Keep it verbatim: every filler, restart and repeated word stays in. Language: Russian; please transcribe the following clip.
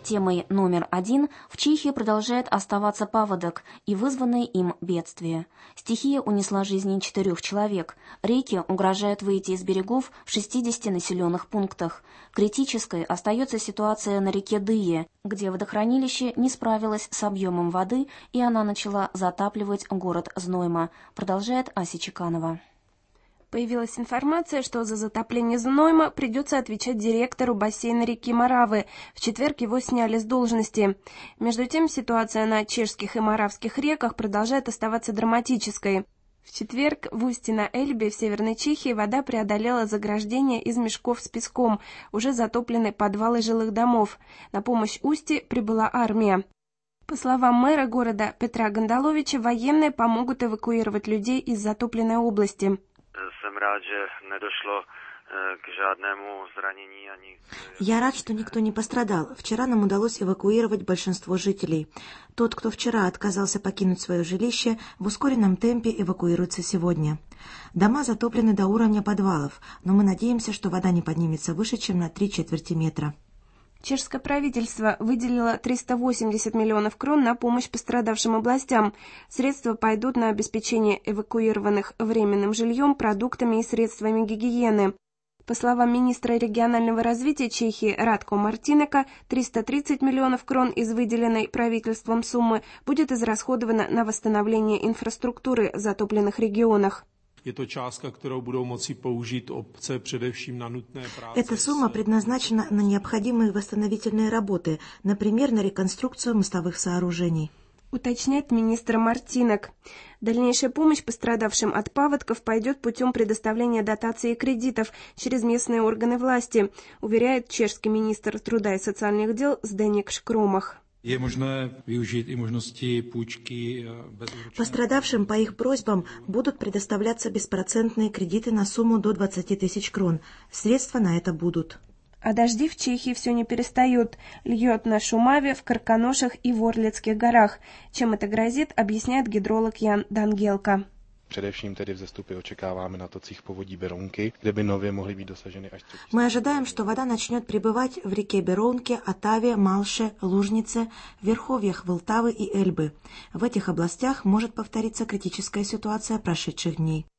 Темой номер один в Чехии продолжает оставаться паводок и вызванные им бедствия. Стихия унесла жизни четырех человек. Реки угрожают выйти из берегов в шестидесяти населенных пунктах. Критической остается ситуация на реке Дые, где водохранилище не справилось с объемом воды, и она начала затапливать город Знойма, продолжает Ася Чеканова. Появилась информация, что за затопление Знойма придется отвечать директору бассейна реки Моравы. В четверг его сняли с должности. Между тем, ситуация на чешских и моравских реках продолжает оставаться драматической. В четверг в устье на Эльбе в Северной Чехии вода преодолела заграждение из мешков с песком, уже затоплены подвалы жилых домов. На помощь устье прибыла армия. По словам мэра города Петра Гондоловича, военные помогут эвакуировать людей из затопленной области. Я рад, что никто не пострадал. Вчера нам удалось эвакуировать большинство жителей. Тот, кто вчера отказался покинуть свое жилище, в ускоренном темпе эвакуируется сегодня. Дома затоплены до уровня подвалов, но мы надеемся, что вода не поднимется выше, чем на три четверти метра. Чешское правительство выделило триста восемьдесят миллионов крон на помощь пострадавшим областям. Средства пойдут на обеспечение эвакуированных временным жильем, продуктами и средствами гигиены. По словам министра регионального развития Чехии Радко Мартинека, триста тридцать миллионов крон из выделенной правительством суммы будет израсходовано на восстановление инфраструктуры в затопленных регионах. Эта сумма предназначена на необходимые восстановительные работы, например, на реконструкцию мостовых сооружений. Уточняет министр Мартинек. Дальнейшая помощь пострадавшим от паводков пойдет путем предоставления дотаций и кредитов через местные органы власти, уверяет чешский министр труда и социальных дел Зdeněk Škromach. Пострадавшим по их просьбам будут предоставляться беспроцентные кредиты на сумму до двадцати тысяч крон. Средства на это будут. А дожди в Чехии все не перестают. Льет на Шумаве, в Карканошах и в Орлицких горах. Чем это грозит, объясняет гидролог Ян Дангелка. Především tedy vzestupy očekáváme na tocích povodí Berounky, kde by nově mohly být dosaženy až tři. Мы ожидаем, что вода начнет прибывать в реке Бероунке, Отаве, Малше, Лужнице, в верховьях Волтавы и Эльбы. В этих областях может повториться критическая ситуация прошедших дней.